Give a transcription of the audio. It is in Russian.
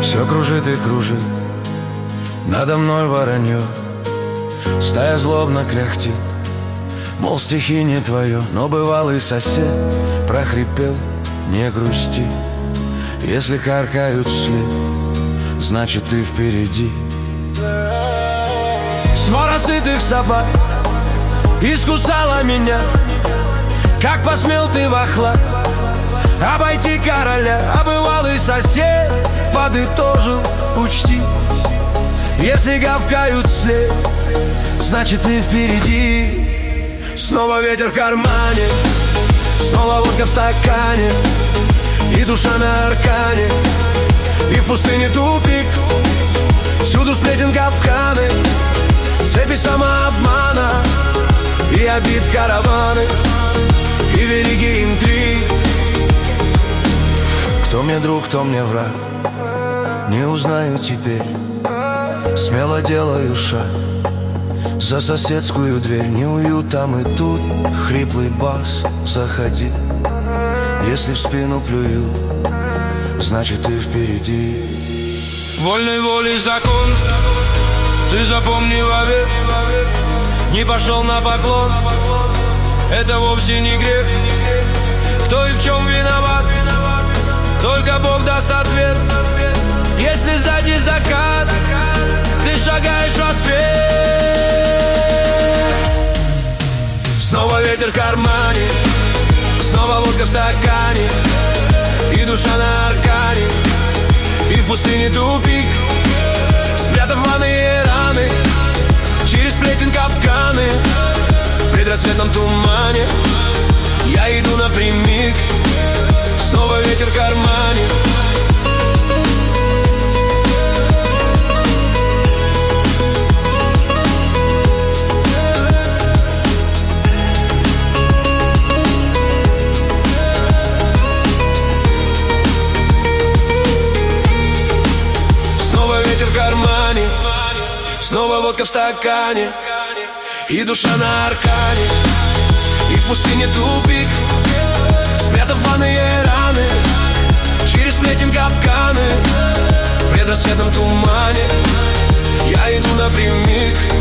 Все кружит и кружит надо мной воронье. Стая злобно кляхтит, мол, стихи не твое. Но бывалый сосед прохрипел: не грусти, если каркают вслед, значит ты впереди. Свора сытых собак искусала меня. Как посмел ты, вахла, обойти короля? А бывалый сосед подытожил: учти, если гавкают вслед, значит ты впереди. Снова ветер в кармане, снова водка в стакане, и душа на аркане, и в пустыне тупик. Всюду сплетен капканы, цепи самообмана и обид караваны, и вериги интриг. Кто мне друг, кто мне враг, не узнаю теперь. Смело делаю шаг за соседскую дверь. Не уют там и тут хриплый бас: заходи. Если в спину плюют, значит ты впереди. Вольной волей закон, ты запомни вовек. Не пошел на поклон, это вовсе не грех. Кто и в чем виноват, только Бог даст ответ. Если сзади закат, ты шагаешь во свет. Снова ветер в кармане, снова водка в стакане, и душа на аркане, и в пустыне тупик. Спрятав ванные раны, через сплетен капканы, в предрассветном тумане я иду напрямик. Снова ветер в кармане. Ветер в кармане, снова водка в стакане, и душа на аркане, и в пустыне тупик. Спрятав ванные раны, через сплетен капканы, в предрассветном тумане я иду напрямик.